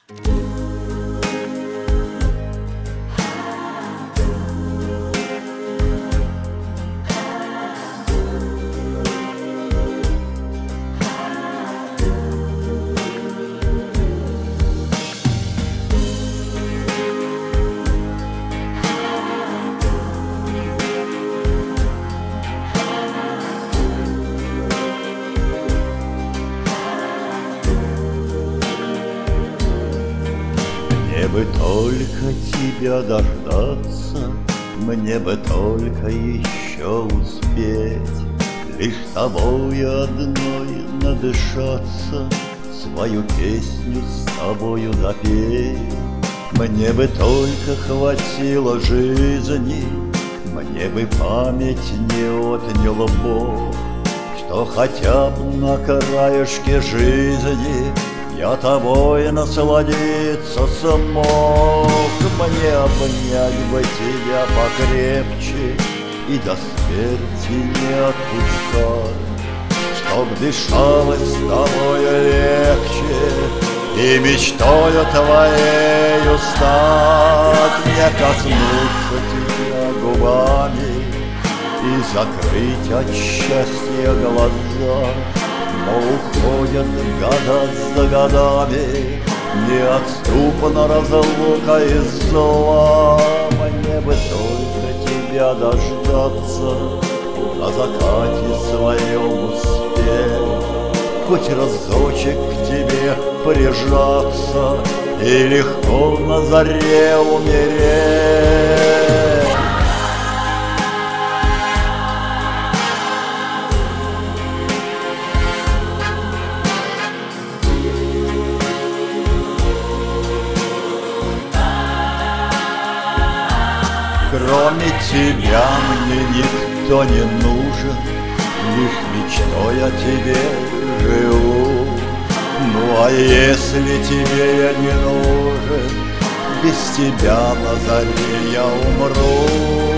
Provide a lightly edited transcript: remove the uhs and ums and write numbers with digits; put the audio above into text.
Мне бы только тебя дождаться, мне бы только еще успеть лишь тобою одной надышаться, свою песню с тобою допеть. Мне бы только хватило жизни, мне бы память не отняла Бог, что хотя бы на краешке жизни я тобой насладиться смог. Мне обнять бы тебя покрепче и до смерти не отпускать, чтоб дышалось с тобою легче и мечтою твоею стать. Мне коснуться тебя губами и закрыть от счастья глаза, но уходят года за годами, неотступна разлука и зла. Мне бы только тебя дождаться, на закате своем успеть, хоть разочек к тебе прижаться и легко на заре умереть. Кроме тебя мне никто не нужен, лишь мечтой о тебе живу. Ну а если тебе я не нужен, без тебя на заре я умру.